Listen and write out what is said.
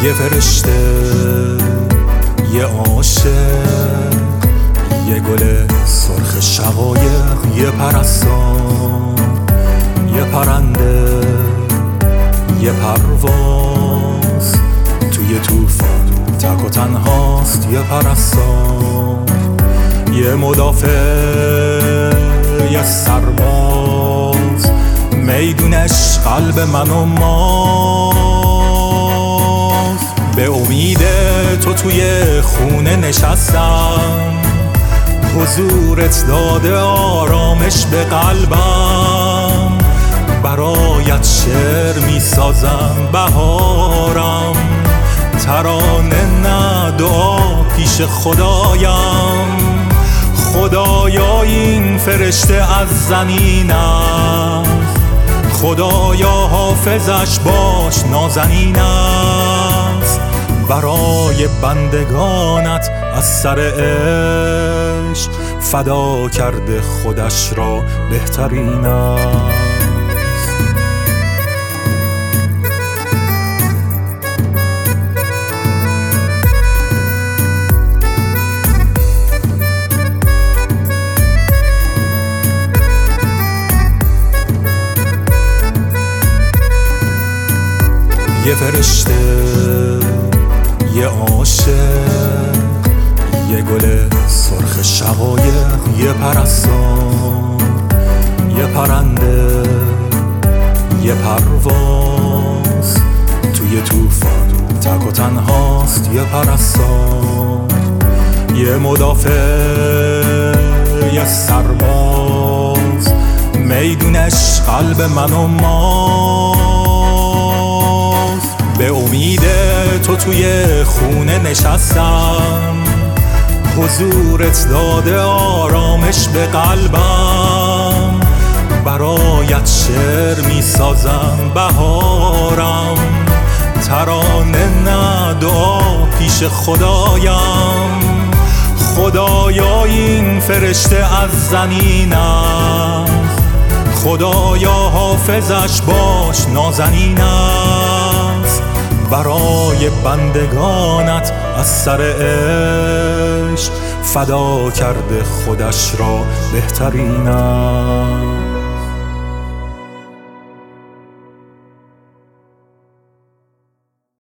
یه فرشته، یه عاشق، یه گل سرخ شقایق، یه پرستار، یه پرنده، یه پرواز توی طوفان تک و تنهاست. یه پرستار، یه مدافع، یه سرباز، میدونش قلب من و ماست. به امید تو توی خونه نشستم، حضورت داده آرامش به قلبم. برایت شعر میسازم بهارم، ترانه نه دعا پیش خدایم. خدایا این فرشته از زمین است، خدایا حافظش باش نازنین است. برای بندگانت از سر عشق فدا کرده خودش را بهترین است. یه فرشته، یه عاشق، یه گل سرخ شقایق، یه پرستار، یه پرنده، یه پرواز توی طوفان تک و تنهاست. یه پرستار، یه مدافع، یه سرباز، میدونش قلب من و ماست. به امید تو توی خونه نشستم، حضورت داده آرامش به قلبم. برایت شعر میسازم بهارم، ترانه نه دعا پیش خدایم. خدایا این فرشته از زمین است، خدایا حافظش باش نازنین است. برای بندگانت از سر عشق فدا کرده خودش را بهترین است.